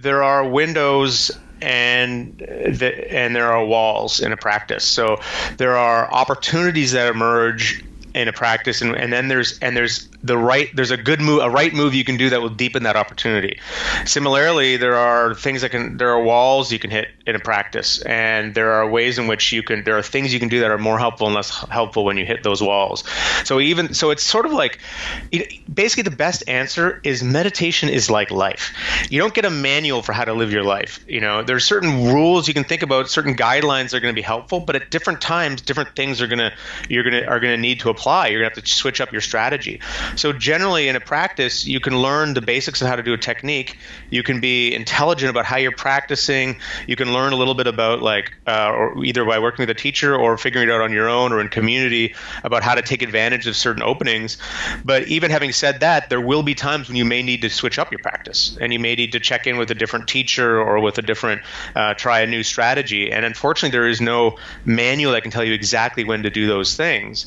there are windows and there are walls in a practice. So there are opportunities that emerge in a practice, and then there's a right move you can do that will deepen that opportunity. Similarly, there are walls you can hit in a practice, and there are ways in which there are things you can do that are more helpful and less helpful when you hit those walls. So it's sort of like, basically the best answer is meditation is like life. You don't get a manual for how to live your life. There's certain rules you can think about, certain guidelines that are going to be helpful, but at different times, different things are going to need to apply. You're going to have to switch up your strategy. So generally in a practice, you can learn the basics of how to do a technique. You can be intelligent about how you're practicing. You can learn a little bit about or either by working with a teacher or figuring it out on your own or in community about how to take advantage of certain openings. But even having said that, there will be times when you may need to switch up your practice, and you may need to check in with a different teacher or with a different, try a new strategy. And unfortunately, there is no manual that can tell you exactly when to do those things.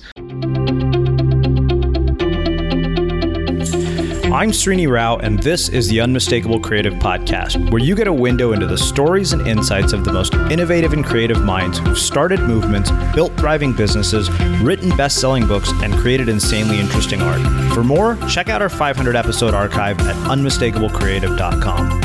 I'm Srini Rao, and this is the Unmistakable Creative Podcast, where you get a window into the stories and insights of the most innovative and creative minds who've started movements, built thriving businesses, written best-selling books, and created insanely interesting art. For more, check out our 500-episode archive at unmistakablecreative.com.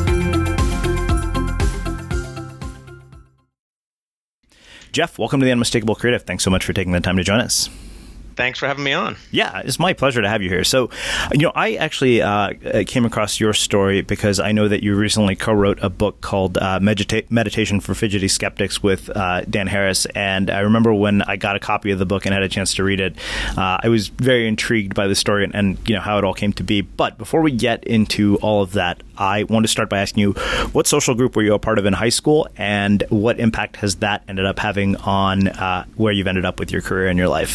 Jeff, welcome to the Unmistakable Creative. Thanks so much for taking the time to join us. Thanks for having me on. Yeah, it's my pleasure to have you here. So, I actually came across your story because I know that you recently co-wrote a book called Meditation for Fidgety Skeptics with Dan Harris. And I remember when I got a copy of the book and had a chance to read it, I was very intrigued by the story and how it all came to be. But before we get into all of that, I want to start by asking you, what social group were you a part of in high school, and what impact has that ended up having on where you've ended up with your career and your life?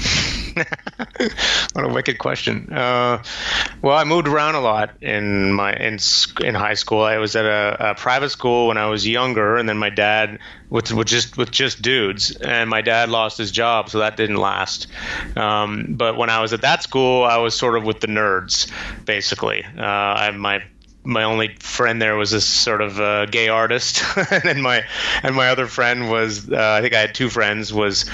What a wicked question. Well, I moved around a lot in high school. I was at a private school when I was younger, and then my dad with just dudes, and my dad lost his job, so that didn't last. But when I was at that school, I was sort of with the nerds, basically. My only friend there was this sort of gay artist, and my other friend was I think I had two friends, was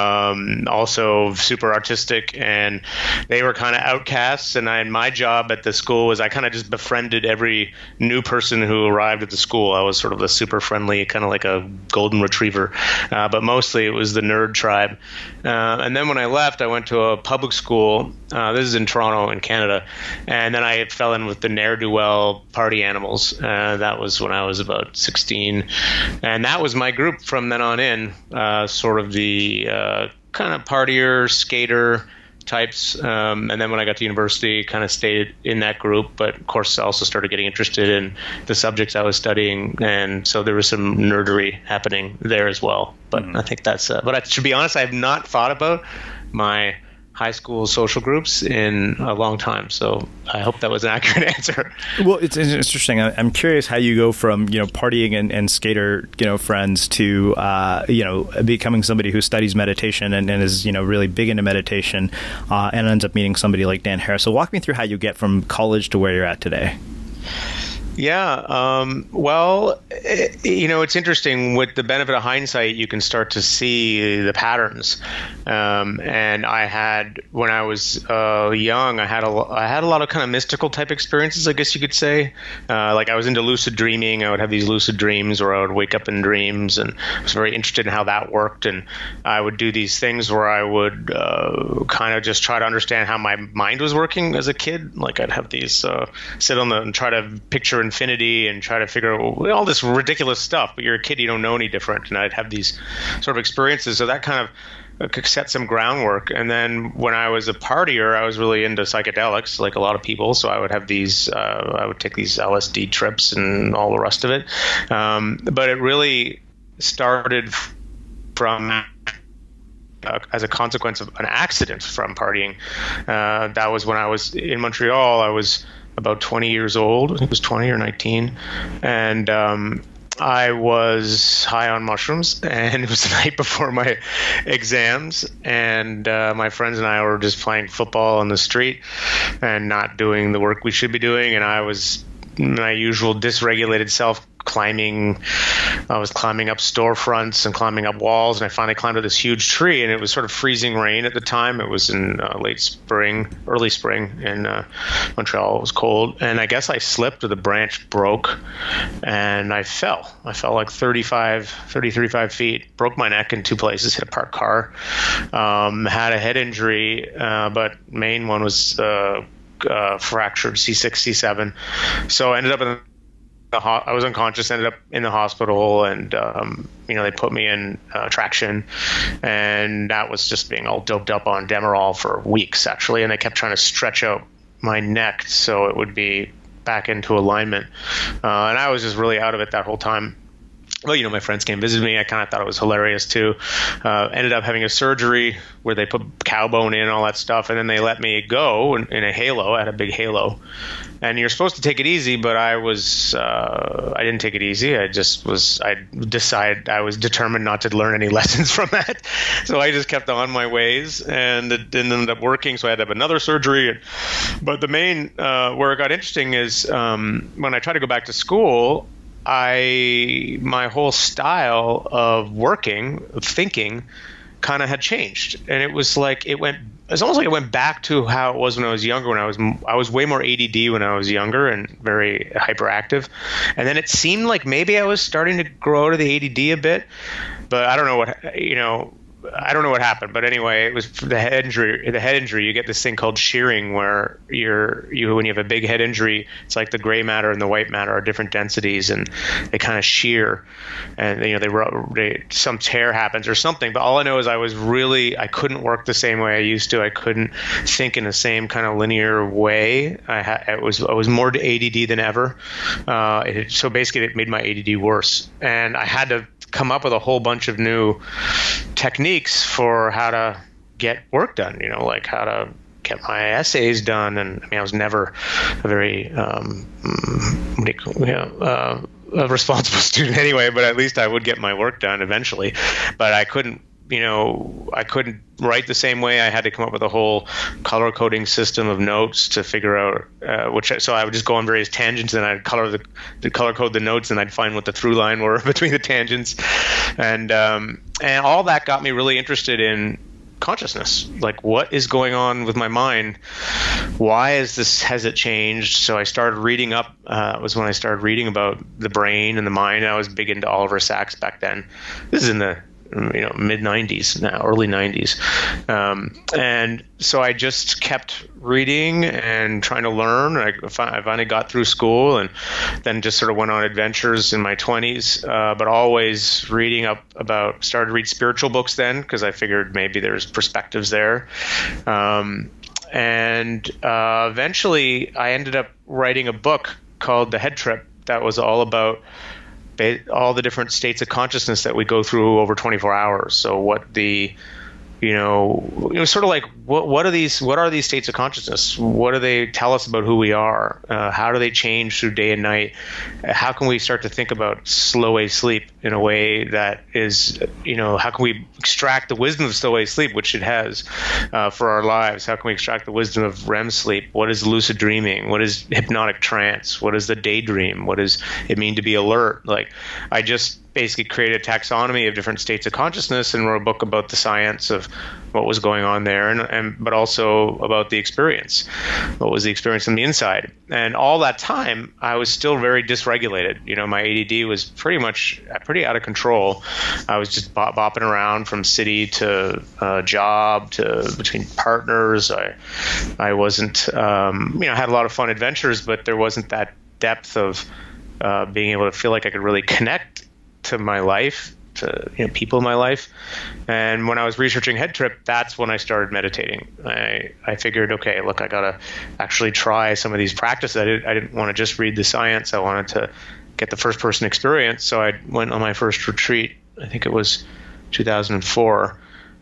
also super artistic, and they were kind of outcasts. And my job at the school was I kind of just befriended every new person who arrived at the school. I was sort of the super friendly, kind of like a golden retriever, but mostly it was the nerd tribe. And then when I left, I went to a public school. This is in Toronto, in Canada, and then I fell in with the ne'er-do-well party animals. That was when I was about 16, and that was my group from then on in, sort of the kind of partier, skater types. And then when I got to university, kind of stayed in that group, but of course I also started getting interested in the subjects I was studying, and so there was some nerdery happening there as well. But I think that's to be honest, I have not thought about my high school social groups in a long time, so I hope that was an accurate answer. Well, it's interesting. I'm curious how you go from partying and skater friends to becoming somebody who studies meditation and is really big into meditation, and ends up meeting somebody like Dan Harris. So walk me through how you get from college to where you're at today. Yeah. Well, it's interesting. With the benefit of hindsight, you can start to see the patterns. And when I was young, I had a lot of kind of mystical type experiences, I guess you could say. Like I was into lucid dreaming. I would have these lucid dreams, or I would wake up in dreams, and I was very interested in how that worked. And I would do these things where I would kind of just try to understand how my mind was working as a kid. Like I'd have these sit on and try to picture infinity and try to figure out all this ridiculous stuff, but you're a kid, you don't know any different. And I'd have these sort of experiences, so that kind of set some groundwork. And then when I was a partier, I was really into psychedelics, like a lot of people, so I would have these I would take these LSD trips and all the rest of it. But it really started from as a consequence of an accident from partying. That was when I was in Montreal. I was about 20 years old. I think it was 20 or 19. And I was high on mushrooms, and it was the night before my exams. And my friends and I were just playing football on the street and not doing the work we should be doing. And I was my usual dysregulated self climbing. I was climbing up storefronts and climbing up walls, and I finally climbed up this huge tree, and it was sort of freezing rain at the time. It was in early spring in Montreal. It was cold, and I guess I slipped or the branch broke, and I fell. I fell like 35 feet, broke my neck in two places, hit a parked car, had a head injury, but main one was fractured C6, C7. So I ended up in I was unconscious, ended up in the hospital, and they put me in traction, and that was just being all doped up on Demerol for weeks actually, and they kept trying to stretch out my neck so it would be back into alignment, and I was just really out of it that whole time. Well, my friends came visit me. I kind of thought it was hilarious too. Ended up having a surgery where they put cow bone in and all that stuff, and then they let me go in a halo. I had a big halo, and you're supposed to take it easy, but I didn't take it easy. I decided I was determined not to learn any lessons from that, so I just kept on my ways, and it didn't end up working. So I had to have another surgery. But the main where it got interesting is when I tried to go back to school. My whole style of working, of thinking, kind of had changed, and it was like it's almost like it went back to how it was when I was younger. When I was way more ADD when I was younger and very hyperactive, and then it seemed like maybe I was starting to grow out of the ADD a bit, but I don't know what happened. But anyway, it was the head injury. The head injury, you get this thing called shearing, where when you have a big head injury, it's like the gray matter and the white matter are different densities, and they kind of shear, and some tear happens or something. But all I know is I couldn't work the same way I used to. I couldn't think in the same kind of linear way. I was more ADD than ever. So basically, it made my ADD worse, and I had to come up with a whole bunch of new techniques for how to get work done, like how to get my essays done. And I was never a very a responsible student anyway, but at least I would get my work done eventually. But I couldn't write the same way. I had to come up with a whole color coding system of notes to figure out so I would just go on various tangents, and I'd color code the notes, and I'd find what the through line were between the tangents, and all that got me really interested in consciousness. Like, what is going on with my mind? Why has it changed? So I started reading up. Was when I started reading about the brain and the mind. I was big into Oliver Sacks back then. This is in the mid 90s now, early 90s. And so I just kept reading and trying to learn. I finally got through school, and then just sort of went on adventures in my 20s, but always reading up started to read spiritual books then, because I figured maybe there's perspectives there. And eventually I ended up writing a book called The Head Trip that was all about all the different states of consciousness that we go through over 24 hours. So sort of like what are these states of consciousness? What do they tell us about who we are? How do they change through day and night? How can we start to think about slow wave sleep in a way that is, how can we extract the wisdom of slow wave sleep, which it has for our lives? How can we extract the wisdom of REM sleep? What is lucid dreaming? What is hypnotic trance? What is the daydream? What does it mean to be alert? Like, I just basically created a taxonomy of different states of consciousness and wrote a book about the science of what was going on there, but also about the experience. What was the experience on the inside? And all that time, I was still very dysregulated. My ADD was pretty out of control. I was just bopping around from city to job to between partners. I wasn't, I had a lot of fun adventures, but there wasn't that depth of being able to feel like I could really connect to my life, to people in my life. And when I was researching Head Trip, that's when I started meditating. I figured, okay, look, I gotta actually try some of these practices. I didn't want to just read the science. I wanted to get the first person experience. So I went on my first retreat. I think it was 2004.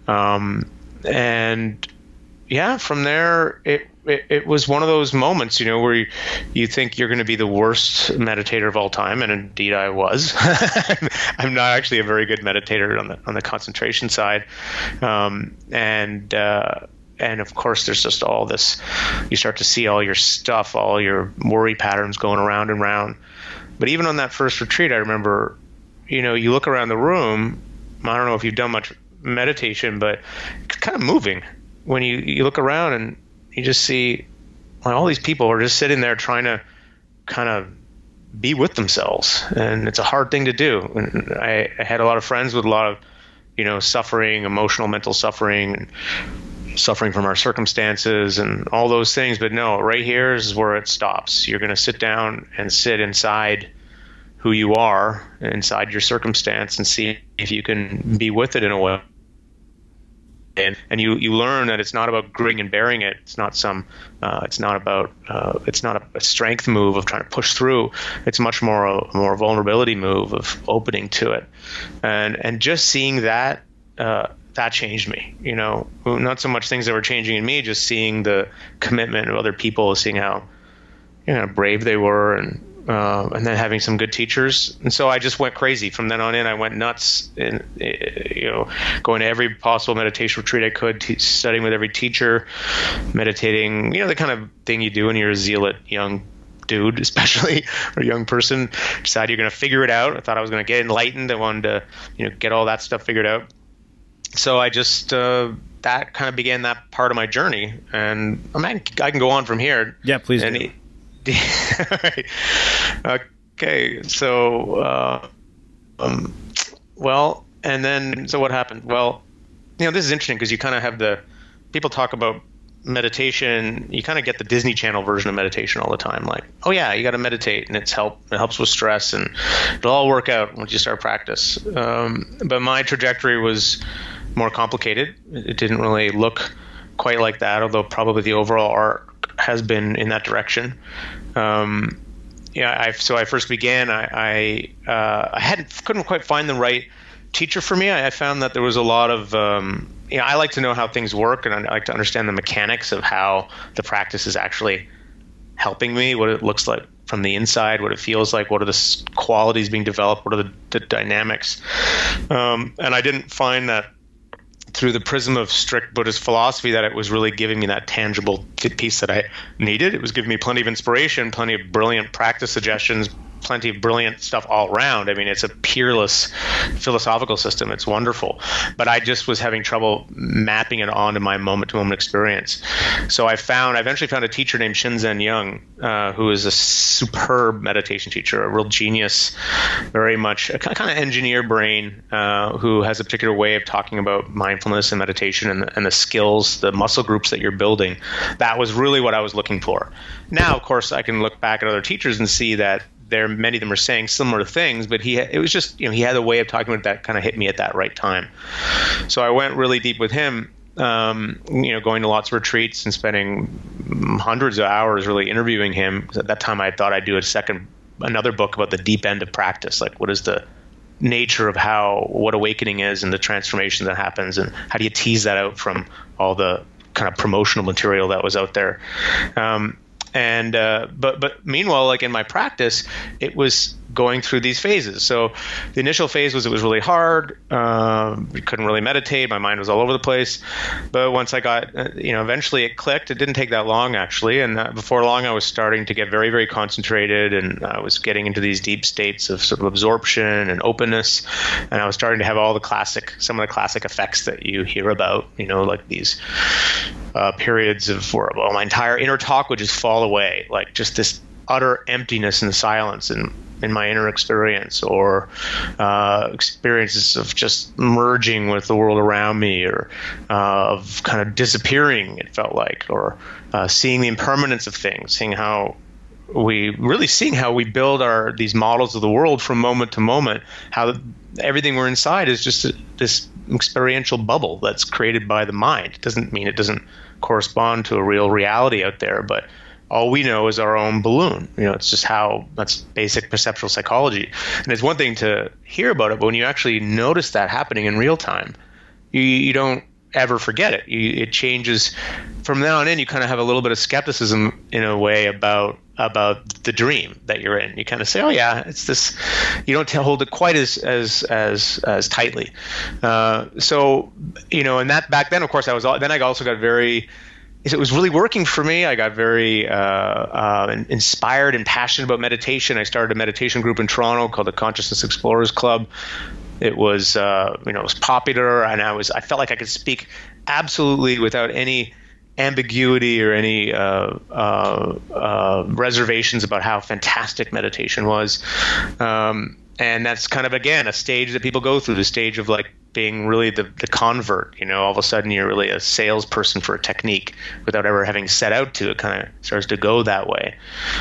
And yeah, from there, it was one of those moments, where you think you're going to be the worst meditator of all time, and indeed I was. I'm not actually a very good meditator on the concentration side, and And of course, there's just all this, you start to see all your stuff, all your worry patterns going around and round. But even on that first retreat, I remember, you look around the room. I don't know if you've done much meditation, but it's kind of moving when you look around and you just see all these people are just sitting there trying to kind of be with themselves. And it's a hard thing to do. And I had a lot of friends with a lot of, suffering, emotional, mental suffering, suffering from our circumstances and all those things. But no, right here is where it stops. You're going to sit down and sit inside who you are, inside your circumstance, and see if you can be with it in a way. And you learn that it's not about gritting and bearing it. It's not it's not a strength move of trying to push through. It's much more a vulnerability move of opening to it. And just seeing that, that changed me, not so much things that were changing in me, just seeing the commitment of other people, seeing how, brave they were, and then having some good teachers. And so I just went crazy from then on in. I went nuts, and going to every possible meditation retreat I could, studying with every teacher, meditating, the kind of thing you do when you're a zealot young dude, especially, or a young person. Decide you're going to figure it out. I thought I was going to get enlightened. I wanted to, get all that stuff figured out. So I just, that kind of began that part of my journey. And I can go on from here. Yeah, please and do. Okay, so and then what happened? Well, this is interesting because you kind of have people talk about meditation. You kind of get the Disney Channel version of meditation all the time, like, oh yeah, you got to meditate and it helps with stress and it'll all work out once you start practice. But my trajectory was more complicated. It didn't really look quite like that, although probably the overall arc has been in that direction. So I first began. I couldn't quite find the right teacher for me. I found that there was a lot of I like to know how things work, and I like to understand the mechanics of how the practice is actually helping me, what it looks like from the inside, what it feels like, what are the qualities being developed, what are the dynamics. And I didn't find that through the prism of strict Buddhist philosophy that it was really giving me that tangible piece that I needed. It was giving me plenty of inspiration, plenty of brilliant practice suggestions, plenty of brilliant stuff all around. I mean, it's a peerless philosophical system. It's wonderful. But I just was having trouble mapping it onto my moment-to-moment experience. So I eventually found a teacher named Shinzen Young, who is a superb meditation teacher, a real genius, very much a kind of engineer brain, who has a particular way of talking about mindfulness and meditation and the skills, the muscle groups that you're building. That was really what I was looking for. Now, of course, I can look back at other teachers and see that many of them are saying similar things, but it was just, he had a way of talking about that kind of hit me at that right time. So I went really deep with him, going to lots of retreats and spending hundreds of hours really interviewing him. At that time, I thought I'd do another book about the deep end of practice. Like, what is the nature of what awakening is and the transformation that happens, and how do you tease that out from all the kind of promotional material that was out there. But meanwhile, like in my practice, it was going through these phases. So the initial phase was, it was really hard. We couldn't really meditate. My mind was all over the place. But once I got, eventually it clicked. It didn't take that long, actually. And before long, I was starting to get very, very concentrated, and I was getting into these deep states of sort of absorption and openness. And I was starting to have some of the classic effects that you hear about, like these periods where my entire inner talk would just fall away, like just this utter emptiness and silence in my inner experience, or experiences of just merging with the world around me, or of kind of disappearing, it felt like, or seeing the impermanence of things, seeing how we build these models of the world from moment to moment, how everything we're inside is just this experiential bubble that's created by the mind. It doesn't mean it doesn't correspond to a real reality out there, but all we know is our own balloon. It's just that's basic perceptual psychology. And it's one thing to hear about it, but when you actually notice that happening in real time, you don't ever forget it. It changes from now on in. You kind of have a little bit of skepticism in a way about about the dream that you're in. You kind of say, "Oh yeah, it's this." You don't hold it quite as tightly. So and that back then, of course, I also got very. It was really working for me. I got very inspired and passionate about meditation. I started a meditation group in Toronto called the Consciousness Explorers Club. It was it was popular, and I felt like I could speak absolutely without any ambiguity or any reservations about how fantastic meditation was. And that's kind of, again, a stage that people go through, the stage of like being really the convert. All of a sudden you're really a salesperson for a technique without ever having set out to. It kind of starts to go that way.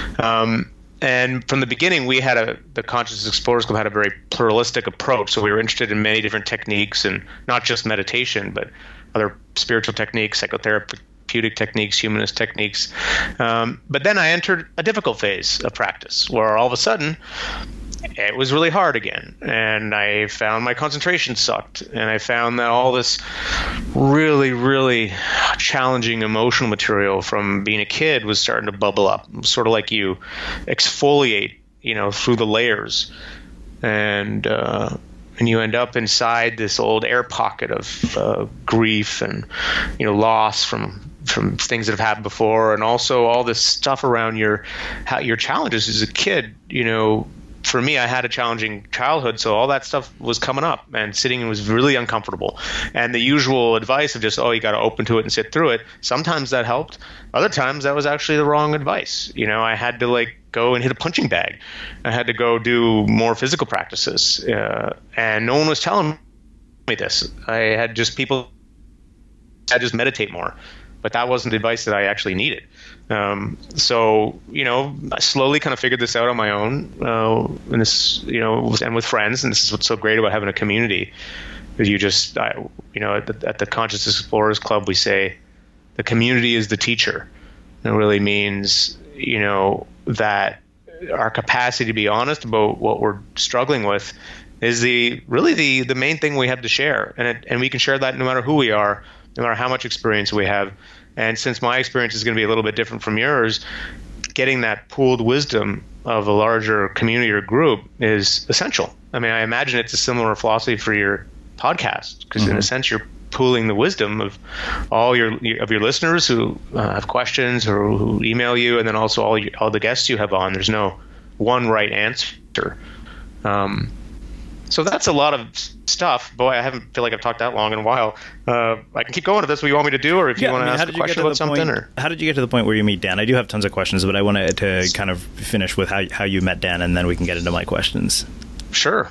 And from the beginning, the Consciousness Explorers Club had a very pluralistic approach. So we were interested in many different techniques, and not just meditation, but other spiritual techniques, psychotherapeutic techniques, humanist techniques. But then I entered a difficult phase of practice where all of a sudden it was really hard again. And I found my concentration sucked. And I found that all this really, really challenging emotional material from being a kid was starting to bubble up, sort of like you exfoliate, through the layers. And you end up inside this old air pocket of grief and, loss from things that have happened before, and also all this stuff around your challenges as a kid. For me, I had a challenging childhood, so all that stuff was coming up, and sitting was really uncomfortable. And the usual advice of just, you got to open to it and sit through it. Sometimes that helped. Other times that was actually the wrong advice. I had to go and hit a punching bag. I had to go do more physical practices, and no one was telling me this. I had just people. I just meditate more. But that wasn't the advice that I actually needed. So, I slowly kind of figured this out on my own, and this, and with friends. And this is what's so great about having a community. You just, at the Consciousness Explorers Club, we say the community is the teacher. It really means, that our capacity to be honest about what we're struggling with is the main thing we have to share. And we can share that no matter who we are, no matter how much experience we have. And since my experience is going to be a little bit different from yours, getting that pooled wisdom of a larger community or group is essential. I mean, I imagine it's a similar philosophy for your podcast, because in a sense you're pooling the wisdom of all your listeners who have questions or who email you, and then also all the guests you have on. There's no one right answer. So that's a lot of stuff. Boy, I haven't feel like I've talked that long in a while. I can keep going if that's what you want me to do, or if you want to ask a question about something. How did you get to the point where you meet Dan? I do have tons of questions, but I wanted to kind of finish with how you met Dan, and then we can get into my questions. Sure.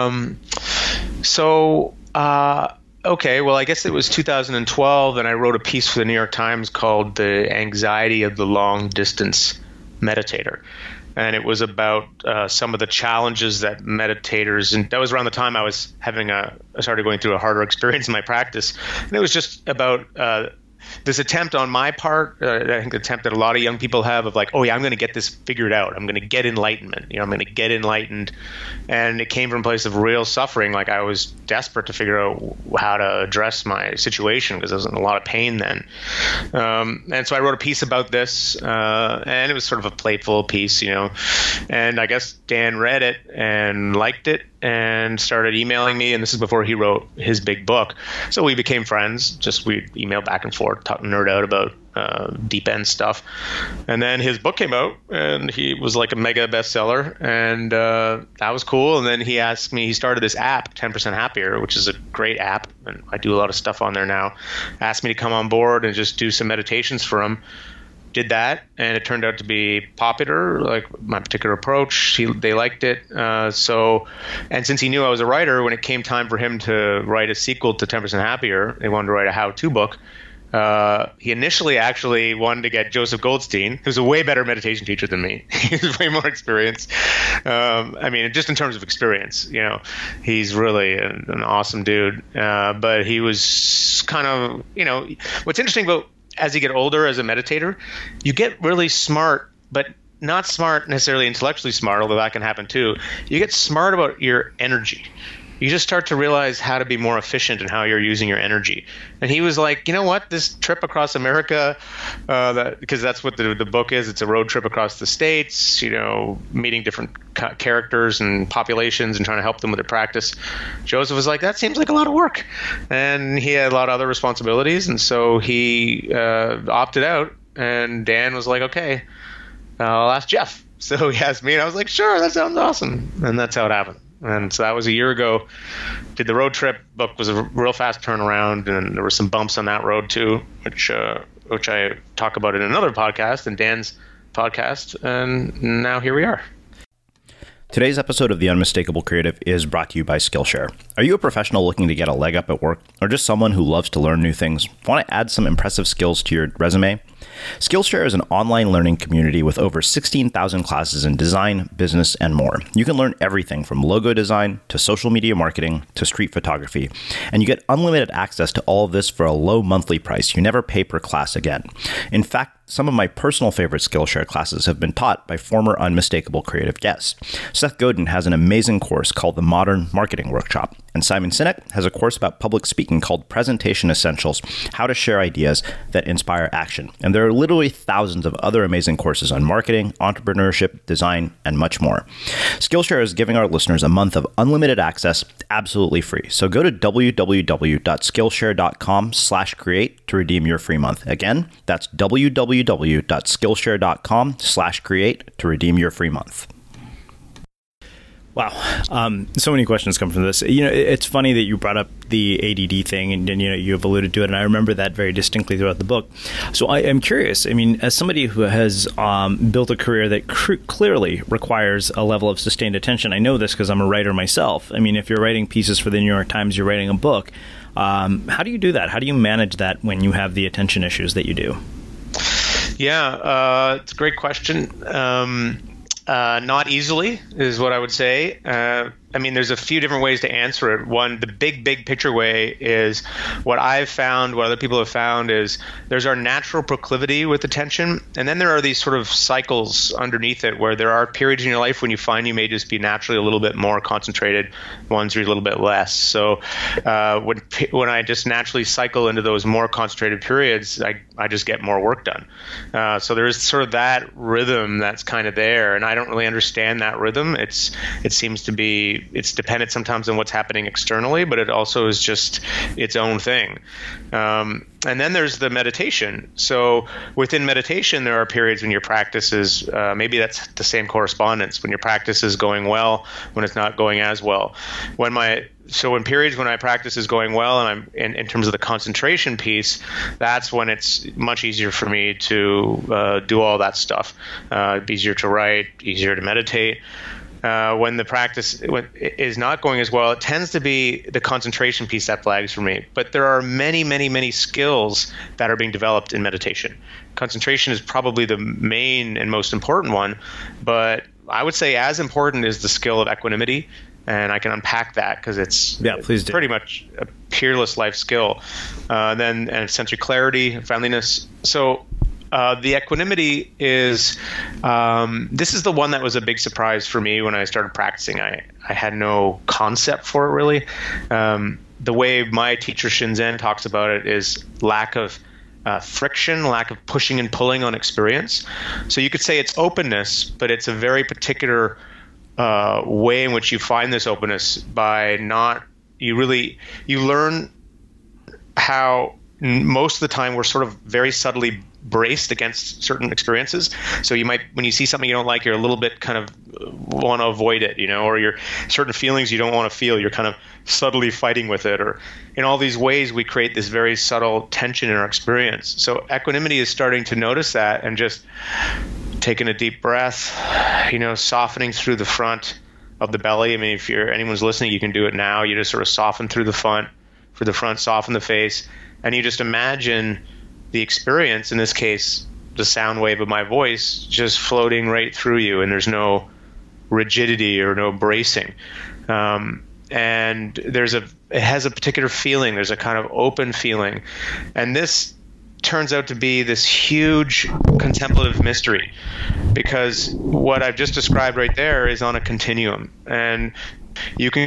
Okay, well, I guess it was 2012, and I wrote a piece for the New York Times called "The Anxiety of the Long Distance Meditator." And it was about some of the challenges that meditators, and that was around the time I was I started going through a harder experience in my practice. And it was just about this attempt on my part, I think the attempt that a lot of young people have of like, oh yeah, I'm going to get this figured out. I'm going to get enlightenment. I'm going to get enlightened. And it came from a place of real suffering. Like I was desperate to figure out how to address my situation because I was in a lot of pain then. And so I wrote a piece about this, and it was sort of a playful piece, and I guess Dan read it and liked it and started emailing me, and this is before he wrote his big book. So we became friends. We'd email back and forth, nerd out about deep end stuff. And then his book came out, and he was like a mega bestseller, and that was cool. And then he asked me, he started this app, 10% Happier, which is a great app, and I do a lot of stuff on there now. Asked me to come on board and just do some meditations for him. Did that, and it turned out to be popular, like my particular approach. They liked it. And since he knew I was a writer, when it came time for him to write a sequel to 10% Happier, they wanted to write a how-to book. He initially actually wanted to get Joseph Goldstein, who's a way better meditation teacher than me. He's way more experienced. I mean, just in terms of experience, he's really an awesome dude. But he was kind of, what's interesting about as you get older as a meditator, you get really smart, but not smart necessarily intellectually smart, although that can happen too. You get smart about your energy. you just start to realize how to be more efficient and how you're using your energy. And he was like, you know what, this trip across America, because that's what the book is. It's a road trip across the states, meeting different characters and populations and trying to help them with their practice. Joseph was like, that seems like a lot of work. And he had a lot of other responsibilities. And so he opted out. And Dan was like, okay, I'll ask Jeff. So he asked me, and I was like, sure, that sounds awesome. And that's how it happened. And so that was a year ago. Did the road trip. Book was a real fast turnaround, and there were some bumps on that road too, which I talk about in another podcast, and Dan's podcast. And now here we are. Today's episode of The Unmistakable Creative is brought to you by Skillshare. Are you a professional looking to get a leg up at work, or just someone who loves to learn new things? Want to add some impressive skills to your resume? Skillshare is an online learning community with over 16,000 classes in design, business, and more. You can learn everything from logo design to social media marketing to street photography, and you get unlimited access to all of this for a low monthly price. You never pay per class again. In fact, some of my personal favorite Skillshare classes have been taught by former Unmistakable Creative guests. Seth Godin has an amazing course called the Modern Marketing Workshop, and Simon Sinek has a course about public speaking called Presentation Essentials: How to Share Ideas That Inspire Action. And there are literally thousands of other amazing courses on marketing, entrepreneurship, design, and much more. Skillshare is giving our listeners a month of unlimited access absolutely free. So go to www.skillshare.com/create to redeem your free month. Again, that's www.skillshare.com/create to redeem your free month. Wow. So many questions come from this. It's funny that you brought up the ADD thing, and you've alluded to it, and I remember that very distinctly throughout the book. So I am curious, as somebody who has built a career that clearly requires a level of sustained attention, I know this because I'm a writer myself. If you're writing pieces for the New York Times, you're writing a book. How do you do that? How do you manage that when you have the attention issues that you do? Yeah, it's a great question. Not easily is what I would say. There's a few different ways to answer it. One, the big picture way is what I've found, what other people have found is there's our natural proclivity with attention. And then there are these sort of cycles underneath it where there are periods in your life when you find you may just be naturally a little bit more concentrated, ones are a little bit less. So when I just naturally cycle into those more concentrated periods, I just get more work done. So there is sort of that rhythm that's kind of there. And I don't really understand that rhythm. It seems to be, it's dependent sometimes on what's happening externally, but it also is just its own thing. And then there's the meditation. So within meditation, there are periods when your practice is, maybe that's the same correspondence, when your practice is going well, when it's not going as well. So in periods when my practice is going well, and I'm in terms of the concentration piece, that's when it's much easier for me to do all that stuff. Easier to write, easier to meditate. When the practice is not going as well, it tends to be the concentration piece that flags for me. But there are many, many, many skills that are being developed in meditation. Concentration is probably the main and most important one, but I would say as important is the skill of equanimity. And I can unpack that because it's pretty much a peerless life skill. And sensory clarity, friendliness. So the equanimity is, this is the one that was a big surprise for me when I started practicing. I had no concept for it really. The way my teacher Shinzen talks about it is lack of friction, lack of pushing and pulling on experience. So you could say it's openness, but it's a very particular way in which you find this openness by you learn how most of the time we're sort of very subtly braced against certain experiences. So you might, when you see something you don't like, you're a little bit kind of want to avoid it, or you're certain feelings you don't want to feel, you're kind of subtly fighting with it, or in all these ways we create this very subtle tension in our experience. So equanimity is starting to notice that and just taking a deep breath, softening through the front of the belly. If anyone's listening, you can do it now. You just sort of soften through the front, soften the face, and you just imagine the experience, in this case, the sound wave of my voice, just floating right through you, and there's no rigidity or no bracing. And it has a particular feeling. There's a kind of open feeling. And this turns out to be this huge contemplative mystery, because what I've just described right there is on a continuum. And you can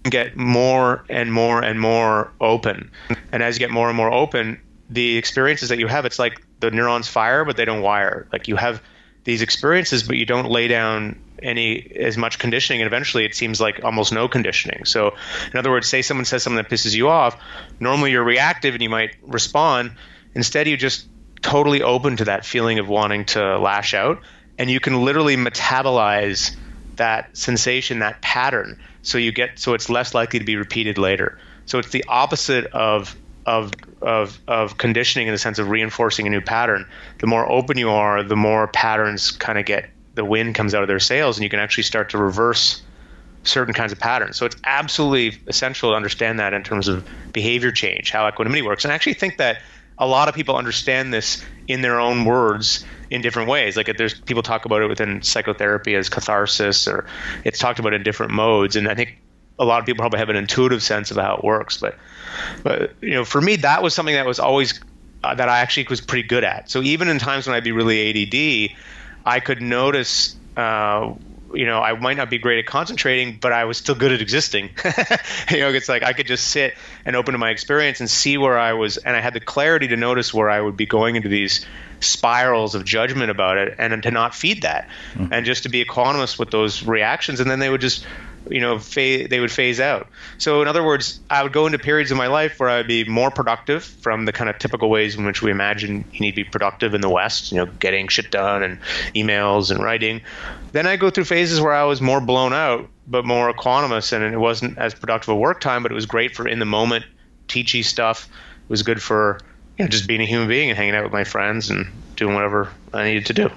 get more and more and more open. And as you get more and more open, the experiences that you have, it's like the neurons fire, but they don't wire. Like you have these experiences, but you don't lay down as much conditioning, and eventually it seems like almost no conditioning. So in other words, say someone says something that pisses you off, normally you're reactive and you might respond. Instead, you just totally open to that feeling of wanting to lash out, and you can literally metabolize that sensation, that pattern, so it's less likely to be repeated later. So it's the opposite of conditioning in the sense of reinforcing a new pattern. The more open you are, the more patterns kind of the wind comes out of their sails, and you can actually start to reverse certain kinds of patterns. So it's absolutely essential to understand that in terms of behavior change, how equanimity works. And I actually think that a lot of people understand this in their own words in different ways. Like there's people talk about it within psychotherapy as catharsis, or it's talked about in different modes. And I think a lot of people probably have an intuitive sense of how it works. But for me, that was something that was always that I actually was pretty good at. So even in times when I'd be really ADD, I could notice, I might not be great at concentrating, but I was still good at existing. It's like I could just sit and open to my experience and see where I was, and I had the clarity to notice where I would be going into these spirals of judgment about it, and to not feed that, and just to be equanimous with those reactions, and then they would just they would phase out. So in other words, I would go into periods of my life where I'd be more productive from the kind of typical ways in which we imagine you need to be productive in the West, getting shit done and emails and writing. Then I go through phases where I was more blown out, but more equanimous, and it wasn't as productive a work time, but it was great for in the moment, teachy stuff. It was good for just being a human being and hanging out with my friends and doing whatever I needed to do.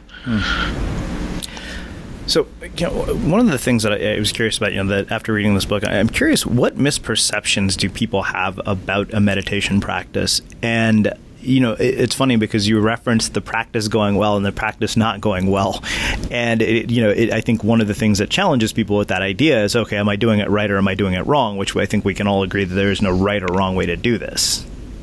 So, one of the things that I was curious about, that after reading this book, I'm curious, what misperceptions do people have about a meditation practice? And, it's funny because you referenced the practice going well and the practice not going well. And, I think one of the things that challenges people with that idea is, okay, am I doing it right or am I doing it wrong? Which I think we can all agree that there is no right or wrong way to do this.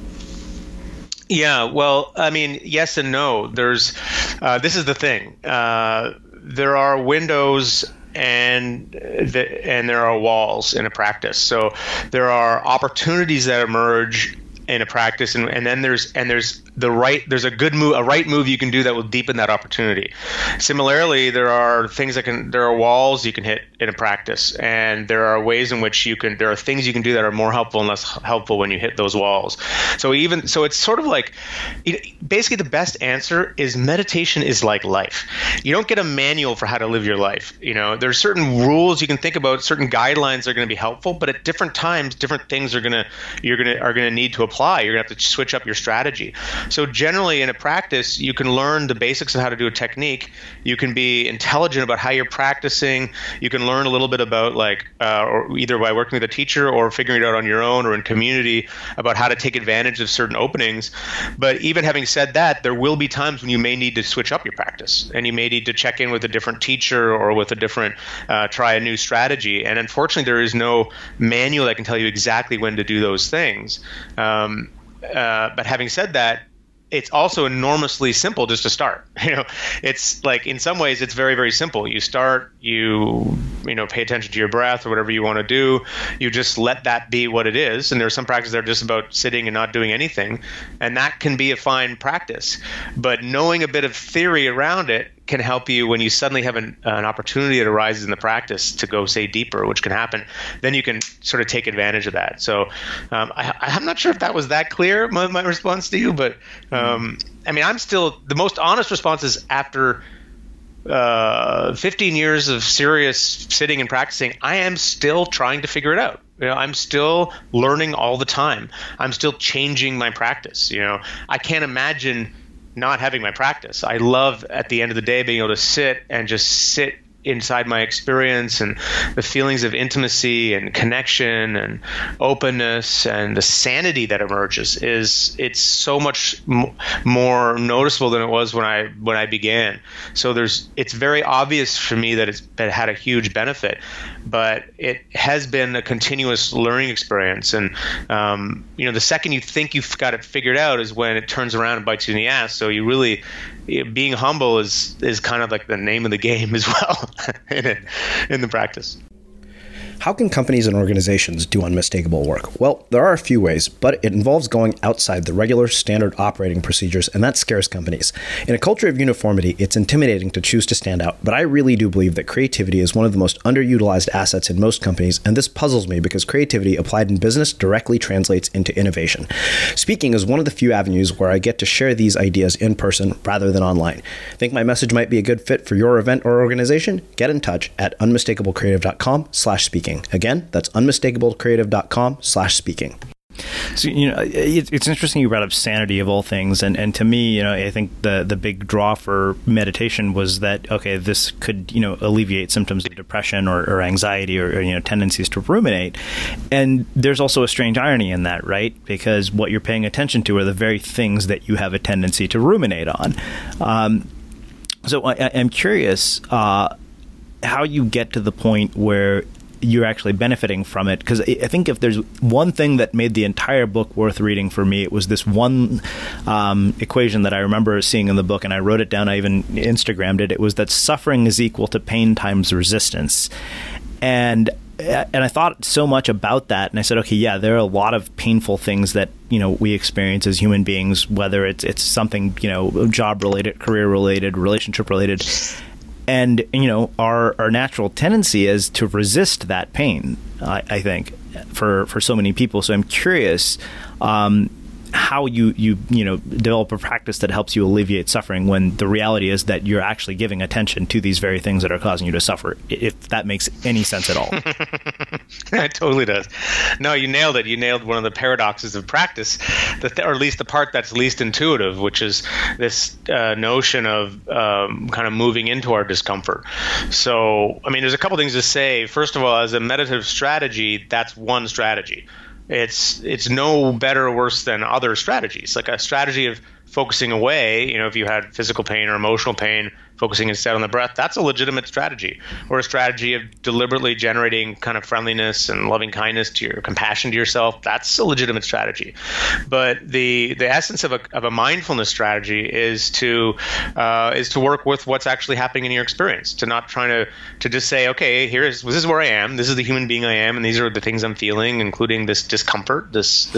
Yeah, well, I mean, yes and no. This is the thing. There are windows and there are walls in a practice. So there are opportunities that emerge in a practice, and then there's a right move you can do that will deepen that opportunity. Similarly, there are walls you can hit in a practice, and there are ways in which there are things you can do that are more helpful and less helpful when you hit those walls. So it's sort of like, basically the best answer is meditation is like life. You don't get a manual for how to live your life. There's certain rules you can think about, certain guidelines that are going to be helpful, but at different times, different things are going to need to apply. You're going to have to switch up your strategy. So generally in a practice, you can learn the basics of how to do a technique. You can be intelligent about how you're practicing. You can learn a little bit about or either by working with a teacher or figuring it out on your own or in community about how to take advantage of certain openings. But even having said that, there will be times when you may need to switch up your practice, and you may need to check in with a different teacher or with a different, try a new strategy. And unfortunately, there is no manual that can tell you exactly when to do those things. But having said that, it's also enormously simple just to start. It's like, in some ways it's very, very simple. You start, you pay attention to your breath or whatever you want to do. You just let that be what it is. And there are some practices that are just about sitting and not doing anything. And that can be a fine practice. But knowing a bit of theory around it can help you when you suddenly have an opportunity that arises in the practice to go, say, deeper, which can happen. Then you can sort of take advantage of that. So I'm not sure if that was that clear, my response to you, but I'm still, the most honest response is after 15 years of serious sitting and practicing, I am still trying to figure it out. I'm still learning all the time. I'm still changing my practice. I can't imagine not having my practice. I love, at the end of the day, being able to sit and just sit inside my experience, and the feelings of intimacy and connection and openness and the sanity that emerges it's so much more noticeable than it was when I began. So it's very obvious for me that it had a huge benefit, but it has been a continuous learning experience. And the second you think you've got it figured out is when it turns around and bites you in the ass. So you really, being humble is kind of like the name of the game as well in the practice. How can companies and organizations do unmistakable work? Well, there are a few ways, but it involves going outside the regular standard operating procedures, and that scares companies. In a culture of uniformity, it's intimidating to choose to stand out, but I really do believe that creativity is one of the most underutilized assets in most companies, and this puzzles me because creativity applied in business directly translates into innovation. Speaking is one of the few avenues where I get to share these ideas in person rather than online. Think my message might be a good fit for your event or organization? Get in touch at unmistakablecreative.com/speaking. Again, that's unmistakablecreative.com/speaking. So, it's interesting you brought up sanity of all things. And to me, I think the big draw for meditation was that, okay, this could, alleviate symptoms of depression or anxiety or tendencies to ruminate. And there's also a strange irony in that, right? Because what you're paying attention to are the very things that you have a tendency to ruminate on. So I'm curious how you get to the point where you're actually benefiting from it, because I think if there's one thing that made the entire book worth reading for me, it was this one equation that I remember seeing in the book, and I wrote it down. I even Instagrammed it. It was that suffering is equal to pain times resistance. And I thought so much about that, and I said, okay, yeah, there are a lot of painful things that we experience as human beings, whether it's something job related, career related, relationship related. And, our natural tendency is to resist that pain, I think, for so many people. So I'm curious how you develop a practice that helps you alleviate suffering when the reality is that you're actually giving attention to these very things that are causing you to suffer, if that makes any sense at all. It totally does. No, you nailed it. You nailed one of the paradoxes of practice, or at least the part that's least intuitive, which is this notion of kind of moving into our discomfort. So, there's a couple things to say. First of all, as a meditative strategy, that's one strategy. It's no better or worse than other strategies. Like a strategy of focusing away, if you had physical pain or emotional pain, focusing instead on the breath, that's a legitimate strategy. Or a strategy of deliberately generating kind of friendliness and loving kindness to your compassion to yourself, that's a legitimate strategy. But the essence of a mindfulness strategy is to work with what's actually happening in your experience, to not trying to just say, okay, this is where I am, this is the human being I am, and these are the things I'm feeling, including this discomfort,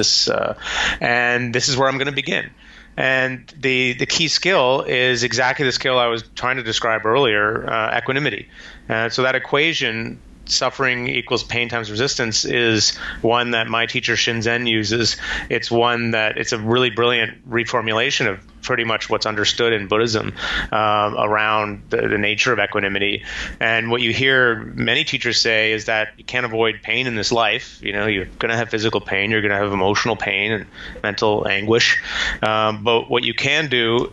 and this is where I'm going to begin. And the key skill is exactly the skill I was trying to describe earlier, equanimity. So that equation, suffering equals pain times resistance, is one that my teacher Shinzen uses. It's a really brilliant reformulation of pretty much what's understood in Buddhism around the nature of equanimity. And what you hear many teachers say is that you can't avoid pain in this life. You're going to have physical pain, you're going to have emotional pain and mental anguish. But what you can do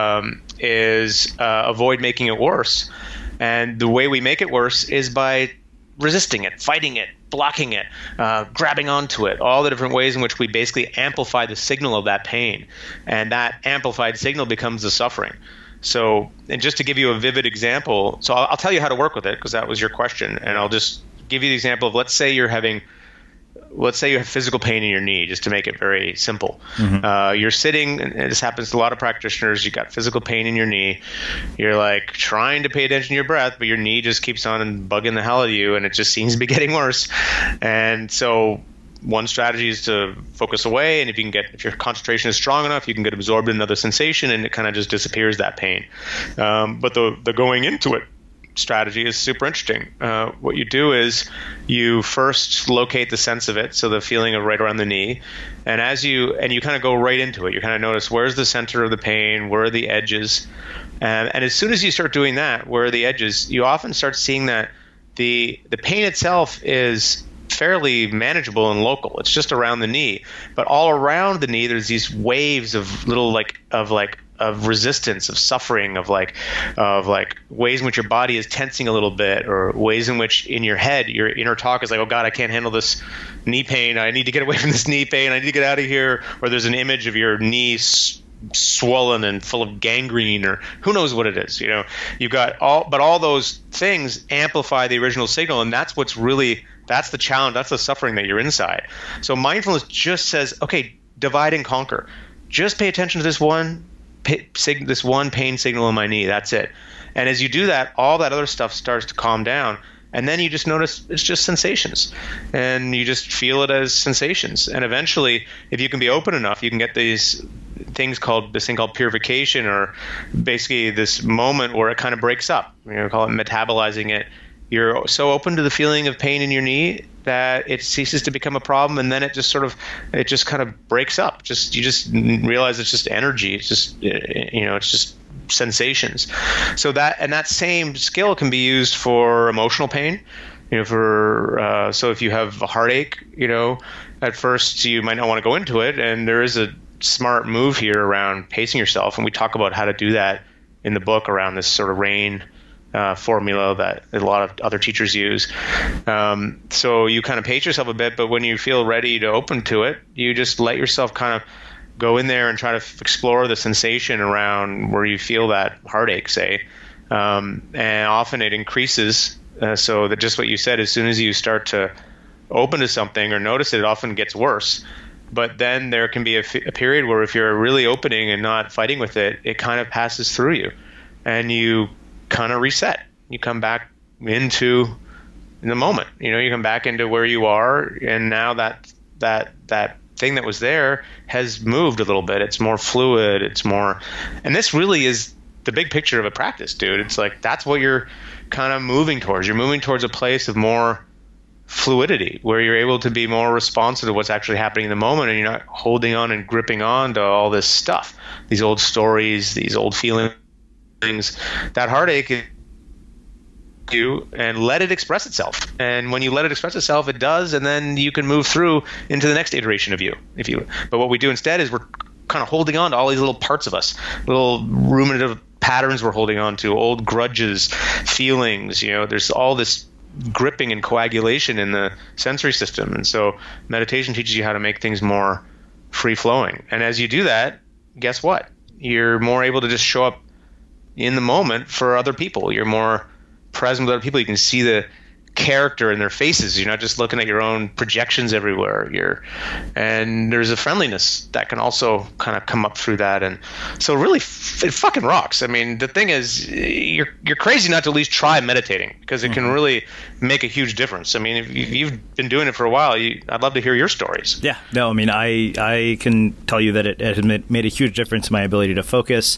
is avoid making it worse. And the way we make it worse is by resisting it, fighting it, blocking it, grabbing onto it, all the different ways in which we basically amplify the signal of that pain. And that amplified signal becomes the suffering. So, and just to give you a vivid example, so I'll tell you how to work with it, because that was your question. And I'll just give you the example of, let's say you have physical pain in your knee, just to make it very simple. Mm-hmm. You're sitting, and this happens to a lot of practitioners, you got physical pain in your knee. You're like trying to pay attention to your breath, but your knee just keeps on bugging the hell out of you, and it just seems to be getting worse. And so one strategy is to focus away, and if your concentration is strong enough, you can get absorbed in another sensation, and it kind of just disappears, that pain. But the going into it strategy is super interesting. What you do is you first locate the sense of it, so the feeling of right around the knee, and you kind of go right into it. You kind of notice, where's the center of the pain, where are the edges, and as soon as you start doing that, where are the edges, you often start seeing that the pain itself is fairly manageable and local. It's just around the knee, but all around the knee there's these waves of little of resistance, of suffering, of ways in which your body is tensing a little bit, or ways in which in your head your inner talk is like, oh God, I can't handle this knee pain, I need to get away from this knee pain, I need to get out of here. Or there's an image of your knee swollen and full of gangrene, or who knows what it is. You've got all those things amplify the original signal, and that's the challenge, that's the suffering that you're inside. So mindfulness just says, okay, divide and conquer. Just pay attention to this one pain signal in my knee. That's it. And as you do that, all that other stuff starts to calm down. And then you just notice it's just sensations, and you just feel it as sensations. And eventually, if you can be open enough, you can get this thing called purification, or basically this moment where it kind of breaks up. Call it metabolizing it. You're so open to the feeling of pain in your knee that it ceases to become a problem, and then it just kind of breaks up. You just realize it's just energy. It's just it's just sensations. So that same skill can be used for emotional pain. So if you have a heartache, at first you might not want to go into it, and there is a smart move here around pacing yourself, and we talk about how to do that in the book around this sort of RAIN formula that a lot of other teachers use. So you kind of pace yourself a bit, but when you feel ready to open to it, you just let yourself kind of go in there and try to explore the sensation around where you feel that heartache, say. And often it increases. So that just what you said, as soon as you start to open to something or notice it often gets worse. But then there can be a period where if you're really opening and not fighting with it, it kind of passes through you, and you kind of reset. You come back into the moment. You come back into where you are, and now that thing that was there has moved a little bit. It's more fluid. It's more, and this really is the big picture of a practice, dude. It's like that's what you're kind of moving towards. You're moving towards a place of more fluidity, where you're able to be more responsive to what's actually happening in the moment, and you're not holding on and gripping on to all this stuff, these old stories, these old feelings. That heartache, and let it express itself. And when you let it express itself, it does, and then you can move through into the next iteration of you. But what we do instead is we're kind of holding on to all these little parts of us, little ruminative patterns we're holding on to, old grudges, feelings. There's all this gripping and coagulation in the sensory system. And so meditation teaches you how to make things more free-flowing. And as you do that, guess what? You're more able to just show up in the moment for other people. You're more present with other people. You can see the character in their faces. You're not just looking at your own projections everywhere. And there's a friendliness that can also kind of come up through that. And so really, it fucking rocks. I mean, the thing is, you're crazy not to at least try meditating, because it can really make a huge difference. I mean, if you've been doing it for a while, I'd love to hear your stories. Yeah, no, I mean, I can tell you that it has made a huge difference in my ability to focus.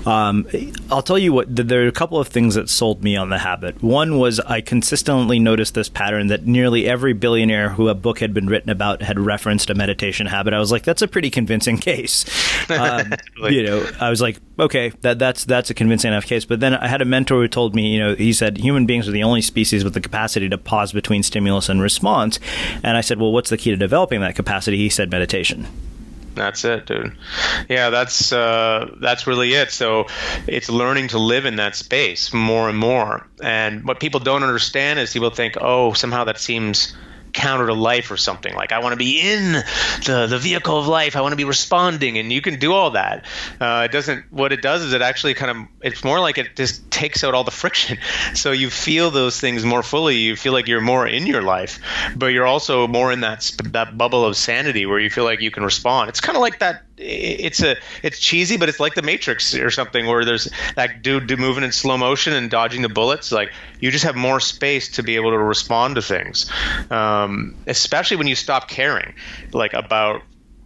I'll tell you what, there are a couple of things that sold me on the habit. One was I consistently noticed this pattern that nearly every billionaire who a book had been written about had referenced a meditation habit. I was like, that's a pretty convincing case. I was like, okay, that's a convincing enough case. But then I had a mentor who told me, he said, human beings are the only species with the capacity to pause between stimulus and response. And I said, well, what's the key to developing that capacity? He said, meditation. That's it, dude. Yeah, that's really it. So it's learning to live in that space more and more. And what people don't understand is people think, oh, somehow that seems counter to life or something. Like, I want to be in the vehicle of life. I want to be responding, and you can do all that. What it does is it actually it's more like it just takes out all the friction. So you feel those things more fully. You feel like you're more in your life, but you're also more in that bubble of sanity where you feel like you can respond. It's kind of like that. It's cheesy, but it's like the Matrix or something, where there's that dude moving in slow motion and dodging the bullets. Like, you just have more space to be able to respond to things, especially when you stop caring, like, about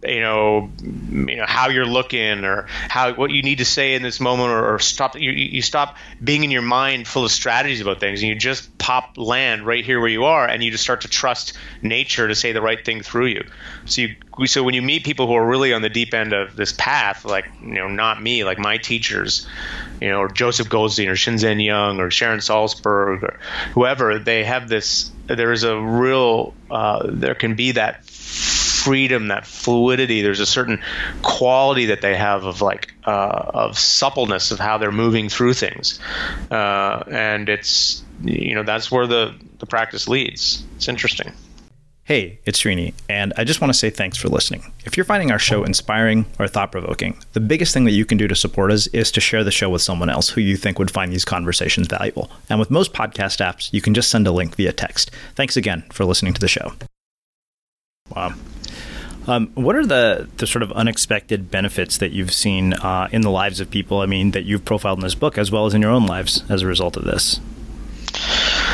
how you're looking or what you need to say in this moment, or stop. You stop being in your mind full of strategies about things, and you just land right here where you are, and you just start to trust nature to say the right thing through you. So when you meet people who are really on the deep end of this path, like, not me, like my teachers, or Joseph Goldstein or Shinzen Young or Sharon Salzberg or whoever, they have this. There can be that freedom, that fluidity. There's a certain quality that they have of suppleness of how they're moving through things, and it's that's where the practice leads. It's interesting. Hey, it's Srini, and I just want to say thanks for listening. If you're finding our show inspiring or thought-provoking, the biggest thing that you can do to support us is to share the show with someone else who you think would find these conversations valuable. And with most podcast apps, you can just send a link via text. Thanks again for listening to the show. Wow. What are the sort of unexpected benefits that you've seen in the lives of people, that you've profiled in this book, as well as in your own lives as a result of this?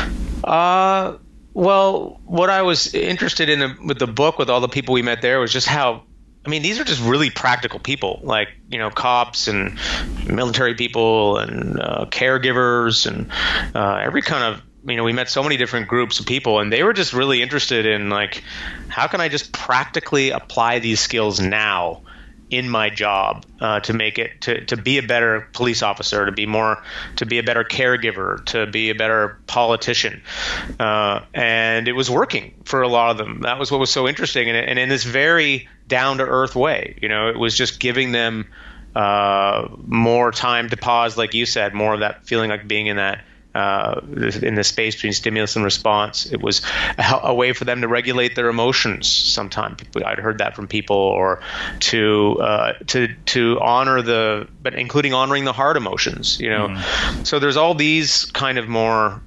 Well, what I was interested in with the book, with all the people we met there, was just how, I mean, these are just really practical people, like, cops and military people and caregivers and every kind of, we met so many different groups of people, and they were just really interested in, like, how can I just practically apply these skills now in my job to make it to be a better police officer, to be a better caregiver, to be a better politician, and it was working for a lot of them. That was what was so interesting, and in this very down to earth way, it was just giving them more time to pause, like you said, more of that feeling like being in that in the space between stimulus and response. It was a way for them to regulate their emotions. Sometimes I'd heard that from people, or to honor but including honoring the hard emotions. So there's all these kind of more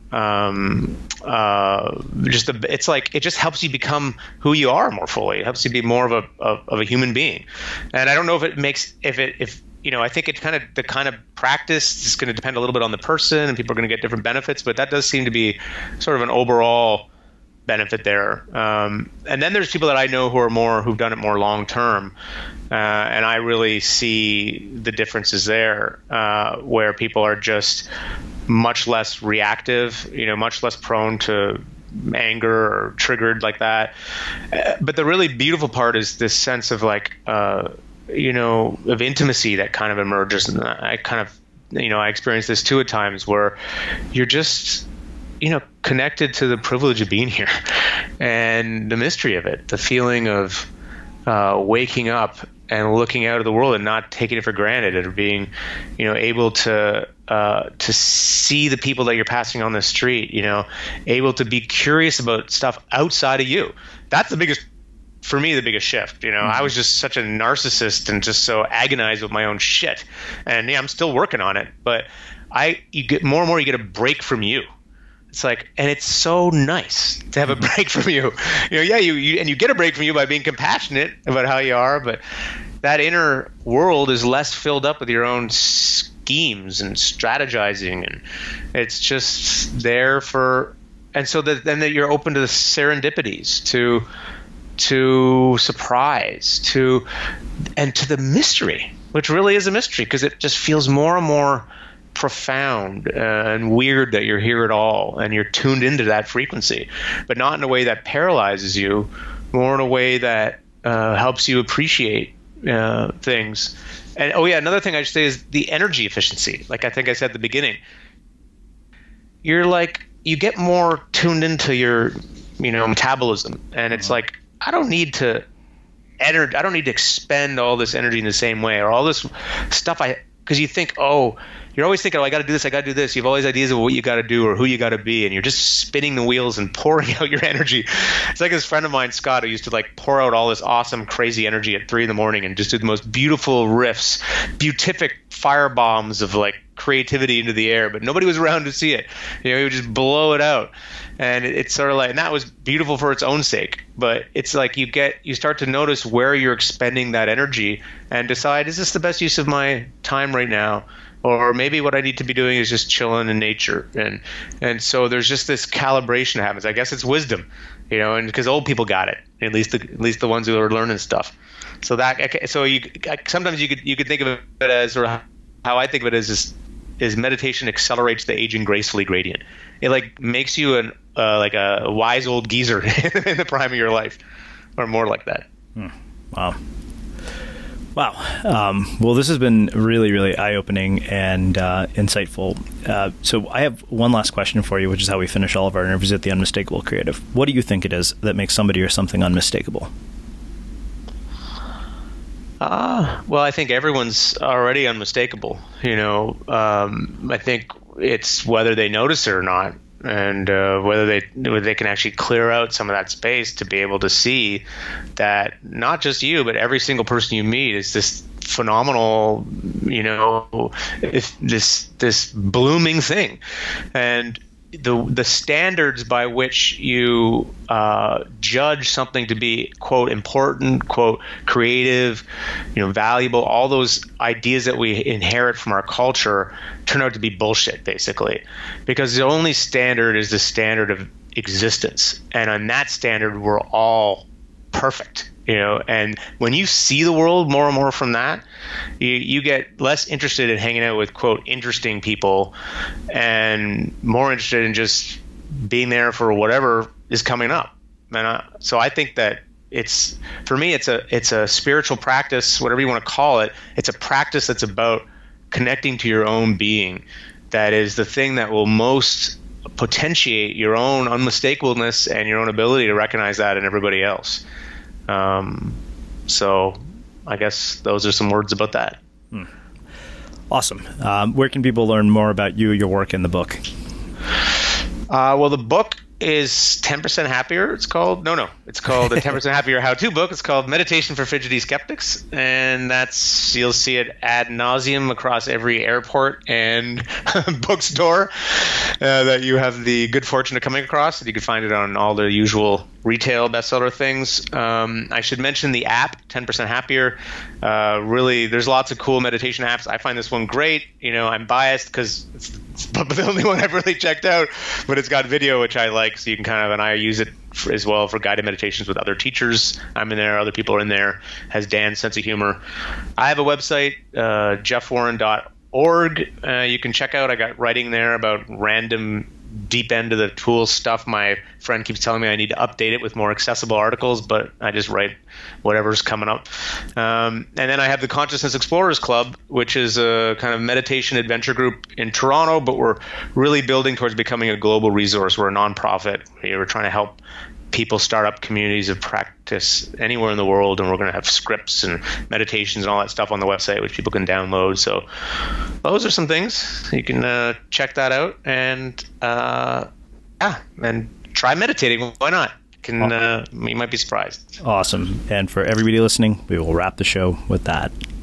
it's like it just helps you become who you are more fully. It helps you be more of a human being. And I don't know if it makes I think the kind of practice is going to depend a little bit on the person, and people are going to get different benefits, but that does seem to be sort of an overall benefit there. And then there's people that I know who've done it more long term, and I really see the differences there, where people are just much less reactive, much less prone to anger or triggered like that. But the really beautiful part is this sense of like, of intimacy that kind of emerges. And I kind of, I experienced this too at times, where you're just, connected to the privilege of being here and the mystery of it, the feeling of waking up and looking out of the world and not taking it for granted, and being, able to see the people that you're passing on the street, able to be curious about stuff outside of you. That's the biggest shift. I was just such a narcissist and just so agonized with my own shit, and I'm still working on it, but you get more and more, you get a break from you. It's like, and it's so nice to have a break from you. You get a break from you by being compassionate about how you are, but that inner world is less filled up with your own schemes and strategizing, and it's just there and so then that you're open to the serendipities, to surprise, and to the mystery, which really is a mystery, because it just feels more and more profound and weird that you're here at all, and you're tuned into that frequency, but not in a way that paralyzes you, more in a way that helps you appreciate things. And another thing I should say is the energy efficiency. Like I think I said at the beginning, you get more tuned into your metabolism, and it's like, I don't need to expend all this energy in the same way, or all this stuff. Because you think, you're always thinking, I got to do this, I got to do this. You have all these ideas of what you got to do or who you got to be, and you're just spinning the wheels and pouring out your energy. It's like this friend of mine, Scott, who used to like pour out all this awesome, crazy energy at 3 a.m. and just do the most beautiful riffs, beatific fire bombs of like creativity into the air, but nobody was around to see it. He would just blow it out. And it's sort of like, and that was beautiful for its own sake, but it's like you start to notice where you're expending that energy and decide, is this the best use of my time right now? Or maybe what I need to be doing is just chilling in nature. And so there's just this calibration that happens. I guess it's wisdom, and because old people got it, at least the ones who are learning stuff. So sometimes you could think of it as, or how I think of it is meditation accelerates the aging gracefully gradient. It like makes you like a wise old geezer in the prime of your life, or more like that. Wow. Well, this has been really, really eye-opening and insightful. So I have one last question for you, which is how we finish all of our interviews at the Unmistakable Creative. What do you think it is that makes somebody or something unmistakable? Well, I think everyone's already unmistakable. I think it's whether they notice it or not, and whether they can actually clear out some of that space to be able to see that not just you, but every single person you meet is this phenomenal, this blooming thing. And the standards by which you judge something to be, quote, important, quote, creative, valuable, all those ideas that we inherit from our culture turn out to be bullshit, basically, because the only standard is the standard of existence, and on that standard we're all perfect. And when you see the world more and more from that, you get less interested in hanging out with, quote, interesting people, and more interested in just being there for whatever is coming up. And so I think that for me, it's a spiritual practice, whatever you want to call it. It's a practice that's about connecting to your own being. That is the thing that will most potentiate your own unmistakableness and your own ability to recognize that in everybody else. So I guess those are some words about that. Awesome. Where can people learn more about you, your work, and the book? Well, the book is 10% Happier. It's called the 10% Happier How-To book. It's called Meditation for Fidgety Skeptics, and you'll see it ad nauseum across every airport and bookstore that you have the good fortune of coming across. You can find it on all the usual retail bestseller things. I should mention the app, 10% Happier. Really, there's lots of cool meditation apps. I find this one great. I'm biased because it's the only one I've really checked out, but it's got video, which I like, so you can and I use it as well for guided meditations with other teachers. I'm in there, other people are in there, has Dan's sense of humor. I have a website, jeffwarren.org. You can check out, I got writing there about random deep end of the tool stuff. My friend keeps telling me I need to update it with more accessible articles, but I just write whatever's coming up. And then I have the Consciousness Explorers Club, which is a kind of meditation adventure group in Toronto, but we're really building towards becoming a global resource. We're a nonprofit. We're trying to help people start up communities of practice anywhere in the world, and we're going to have scripts and meditations and all that stuff on the website, which people can download. So those are some things. You can check that out, and and try meditating. Why not? You might be surprised. Awesome. And for everybody listening, we will wrap the show with that.